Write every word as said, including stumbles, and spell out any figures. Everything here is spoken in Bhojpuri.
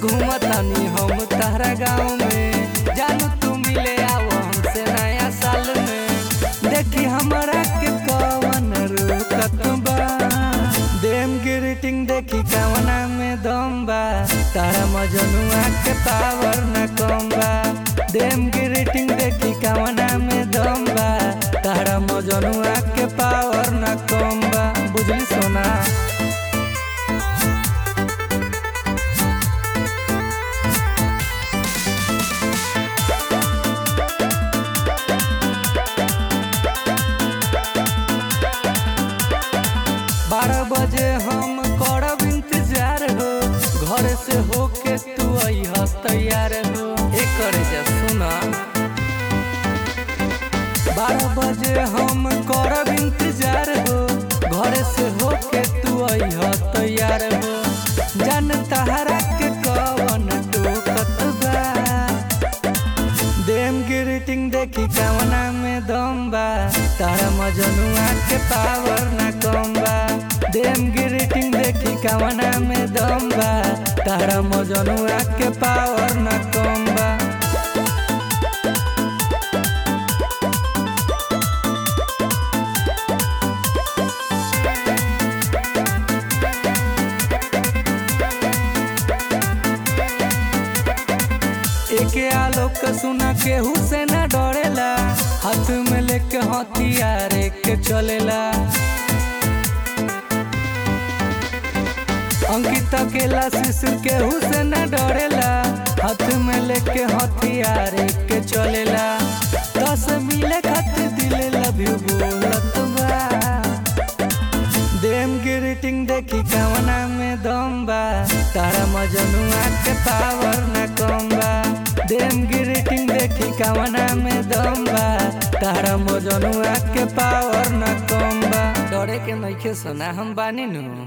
घूमतानी हम तारा गाँव में, जानू तू मिले आओ हमसे नया साल में। देखी हमरा के कवन रुकत बा, देम ग्रीटिंग देखी कवना में दम बा, तारा मजनुआ के पावर न कम बा। देम ग्रीटिंग देखी कवना में दम बा, तारा मजनुआ के पावर न कम बा। बुझली सोना। बारह बजे हम करब इंतजार हो, घर से होके तू अइह तैयार हो। एक करे जा सुना, बारह बजे हम करब इंतजार हो, घर से होके तू अइह तैयार हो। जान तहरा के कवन टोकत बा, देम ग्रीटिंग देखी कवना में दम बा, तारा मजनुआ के पावर न कम बा। देम ग्रीटिंग देखी कवना में दम बा, तारा मजनुआ के पावर न कम बा। एके आलोक सुना केहू से न डरेला, हाथ में लेके हथियार के चलेला। अंकित अकेला शिशु केहू से न डरेला, हाथ में लेके हथियार के चलेला। दस मिले खातिर दिल लव यू बोलत बा, देम ग्रीटिंग देखी कवना में दम बा, तारा मजनुआ के पावर न कम बा। देम ग्रीटिंग देखी कवना में दम बा, तारा मजनुआ के पावर न कम बा। डरे के नइखे सोना हम बानी नु।